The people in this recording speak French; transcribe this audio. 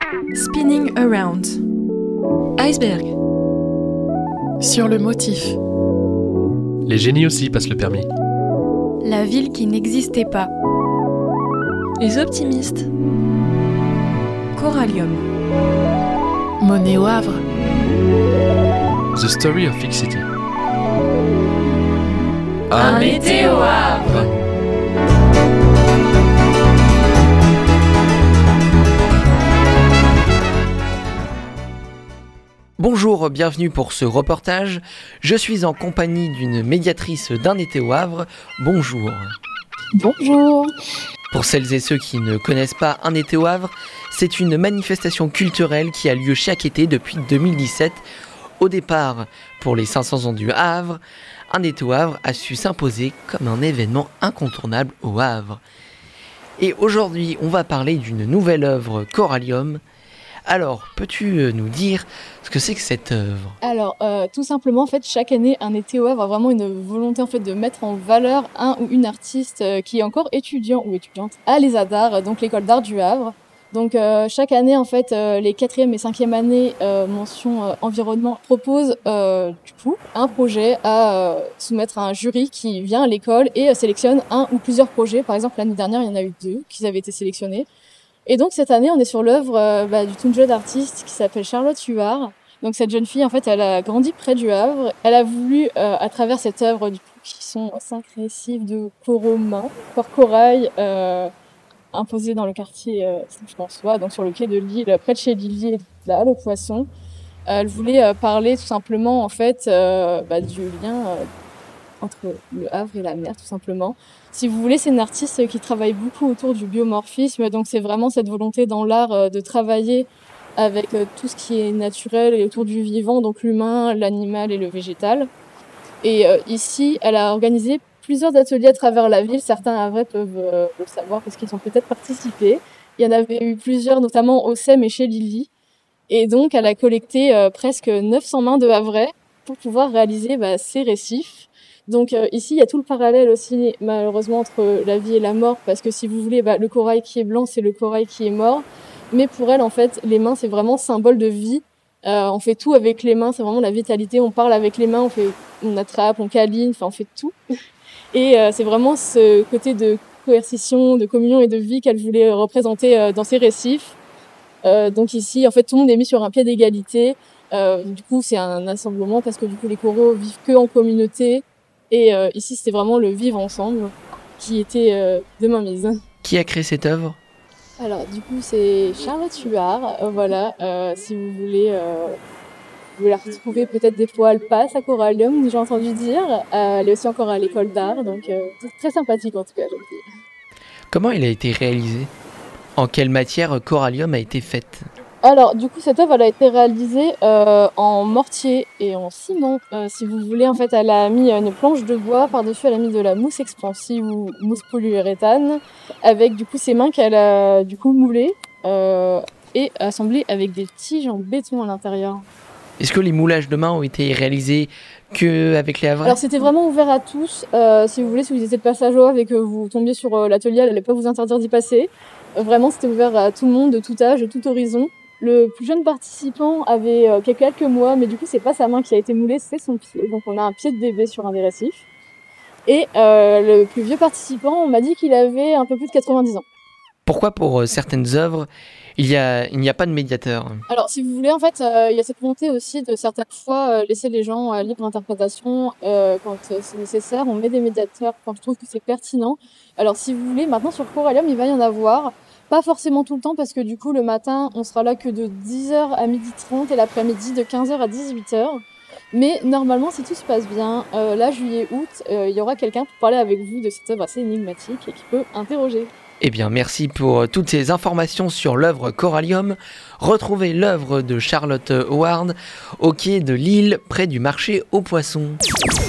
Spinning around. Iceberg. Sur le motif. Les génies aussi passent le permis. La ville qui n'existait pas. Les optimistes. Corallium. Monnaie au Havre. The Story of Fixity. Un été au Havre. Bonjour, bienvenue pour ce reportage. Je suis en compagnie d'une médiatrice d'un été au Havre. Bonjour. Bonjour. Pour celles et ceux qui ne connaissent pas un été au Havre, c'est une manifestation culturelle qui a lieu chaque été depuis 2017. Au départ, pour les 500 ans du Havre, un été au Havre a su s'imposer comme un événement incontournable au Havre. Et aujourd'hui, on va parler d'une nouvelle œuvre Corallium. Alors, peux-tu nous dire ce que c'est que cette œuvre ? Alors, tout simplement, en fait, chaque année, un été au Havre a vraiment une volonté en fait de mettre en valeur un ou une artiste qui est encore étudiant ou étudiante à l'ESADAR, donc l'école d'art du Havre. Donc, chaque année, en fait, les 4e et 5e années mention environnement proposent du coup un projet à soumettre à un jury qui vient à l'école et sélectionne un ou plusieurs projets. Par exemple, l'année dernière, il y en a eu 2 qui avaient été sélectionnés. Et donc cette année, on est sur l'œuvre du toute jeune artiste qui s'appelle Charlotte Huard. Donc cette jeune fille, en fait, elle a grandi près du Havre. Elle a voulu, à travers cette œuvre, du coup, qui sont 5 récifs de coraux mains, par corail, imposés dans le quartier Saint-François, donc sur le quai de Lille, près de chez Lily et là, le Poisson. Elle voulait parler tout simplement, en fait, du lien entre le Havre et la mer, tout simplement. Si vous voulez, c'est une artiste qui travaille beaucoup autour du biomorphisme, donc c'est vraiment cette volonté dans l'art de travailler avec tout ce qui est naturel et autour du vivant, donc l'humain, l'animal et le végétal. Et ici, elle a organisé plusieurs ateliers à travers la ville. Certains Havrais peuvent le savoir parce qu'ils ont peut-être participé. Il y en avait eu plusieurs, notamment au SEM et chez Lily. Et donc, elle a collecté presque 900 mains de Havrais pour pouvoir réaliser ces récifs. Donc ici, il y a tout le parallèle aussi, malheureusement, entre la vie et la mort, parce que si vous voulez, le corail qui est blanc, c'est le corail qui est mort. Mais pour elle, en fait, les mains, c'est vraiment symbole de vie. On fait tout avec les mains, c'est vraiment la vitalité. On parle avec les mains, on attrape, on câline, on fait tout. Et c'est vraiment ce côté de coercition, de communion et de vie qu'elle voulait représenter dans ses récifs. Donc ici, en fait, tout le monde est mis sur un pied d'égalité. Du coup, c'est un assemblement parce que du coup, les coraux vivent que en communauté. Et ici, c'était vraiment le vivre ensemble qui était de mainmise. Qui a créé cette œuvre ? Alors, du coup, c'est Charlotte Huard. Voilà, si vous voulez la retrouver peut-être des fois, elle passe à Corallium, j'ai entendu dire. Elle est aussi encore à l'école d'art, donc c'est très sympathique en tout cas, je le dis. Comment il a été réalisé ? En quelle matière Corallium a été faite ? Alors, du coup, cette œuvre, elle a été réalisée en mortier et en ciment. Si vous voulez, en fait, elle a mis une planche de bois. Par-dessus, elle a mis de la mousse expansive ou mousse polyuréthane avec, du coup, ses mains qu'elle a, du coup, moulées et assemblées avec des tiges en béton à l'intérieur. Est-ce que les moulages de main ont été réalisés qu'avec les Havrais ? Alors, c'était vraiment ouvert à tous. Si vous voulez, si vous étiez de passage au Havre et que vous tombiez sur l'atelier, elle n'allait pas vous interdire d'y passer. Vraiment, c'était ouvert à tout le monde, de tout âge, de tout horizon. Le plus jeune participant avait quelques mois, mais du coup, c'est pas sa main qui a été moulée, c'est son pied. Donc, on a un pied de bébé sur un des récifs. Et le plus vieux participant, on m'a dit qu'il avait un peu plus de 90 ans. Pourquoi pour certaines œuvres, il n'y a pas de médiateur ? Alors, si vous voulez, en fait, il y a cette volonté aussi de certaines fois laisser les gens à libre interprétation quand c'est nécessaire. On met des médiateurs quand je trouve que c'est pertinent. Alors, si vous voulez, maintenant sur Corallium, il va y en avoir. Pas forcément tout le temps parce que du coup, le matin, on sera là que de 10h à 12h30 et l'après-midi de 15h à 18h. Mais normalement, si tout se passe bien, là, juillet-août, il y aura quelqu'un pour parler avec vous de cette œuvre assez énigmatique et qui peut interroger. Eh bien, merci pour toutes ces informations sur l'œuvre Corallium. Retrouvez l'œuvre de Charlotte Huard au quai de Lille, près du marché aux poissons.